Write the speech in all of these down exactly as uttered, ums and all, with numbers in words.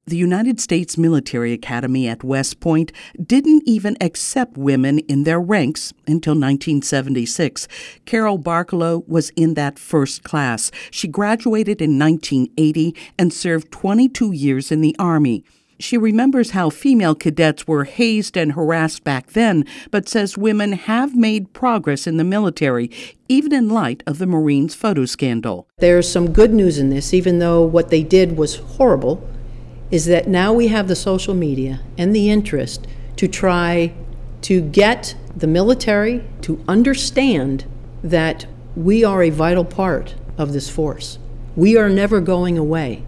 The United States Military Academy at West Point didn't even accept women in their ranks until nineteen seventy-six. Carol Barkalow was in that first class. She graduated in nineteen eighty and served twenty-two years in the Army. She remembers how female cadets were hazed and harassed back then, but says women have made progress in the military, even in light of the Marines photo scandal. There's some good news in this, even though what they did was horrible, is that now we have the social media and the interest to try to get the military to understand that we are a vital part of this force. We are never going away.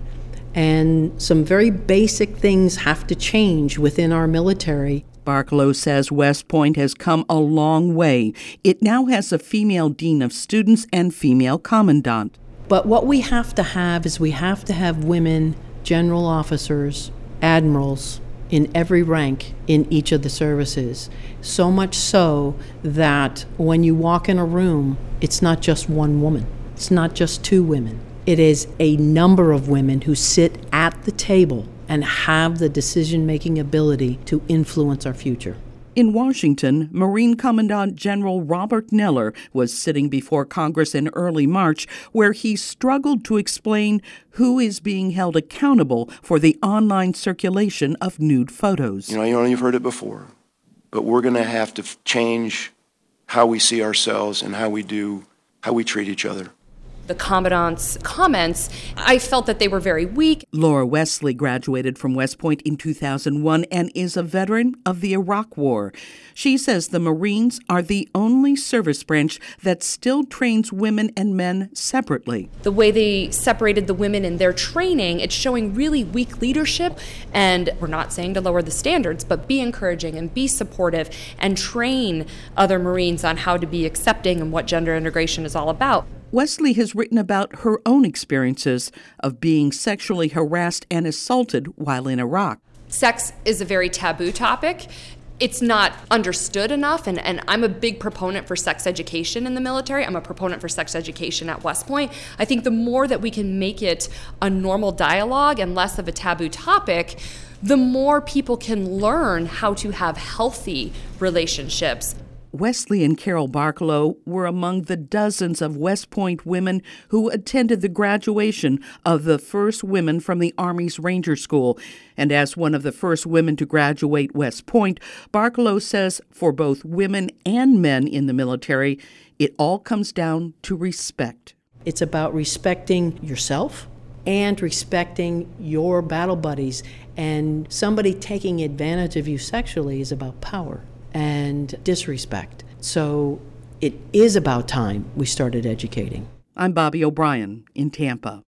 And some very basic things have to change within our military. Barkalow says West Point has come a long way. It now has a female dean of students and female commandant. But what we have to have is we have to have women general officers, admirals in every rank in each of the services. So much so that when you walk in a room, it's not just one woman. It's not just two women. It is a number of women who sit at the table and have the decision-making ability to influence our future. In Washington, Marine Commandant General Robert Neller was sitting before Congress in early March, where he struggled to explain who is being held accountable for the online circulation of nude photos. You know, you know, you've heard it before, but we're going to have to change how we see ourselves and how we do, how we treat each other. The commandant's comments, I felt that they were very weak. Laura Wesley graduated from West Point in two thousand one and is a veteran of the Iraq War. She says the Marines are the only service branch that still trains women and men separately. The way they separated the women in their training, it's showing really weak leadership. And we're not saying to lower the standards, but be encouraging and be supportive and train other Marines on how to be accepting and what gender integration is all about. Wesley has written about her own experiences of being sexually harassed and assaulted while in Iraq. Sex is a very taboo topic. It's not understood enough, and, and I'm a big proponent for sex education in the military. I'm a proponent for sex education at West Point. I think the more that we can make it a normal dialogue and less of a taboo topic, the more people can learn how to have healthy relationships. Wesley and Carol Barkalow were among the dozens of West Point women who attended the graduation of the first women from the Army's Ranger School. And as one of the first women to graduate West Point, Barkalow says for both women and men in the military, it all comes down to respect. It's about respecting yourself and respecting your battle buddies. And somebody taking advantage of you sexually is about power and disrespect. So it is about time we started educating. I'm Bobby O'Brien in Tampa.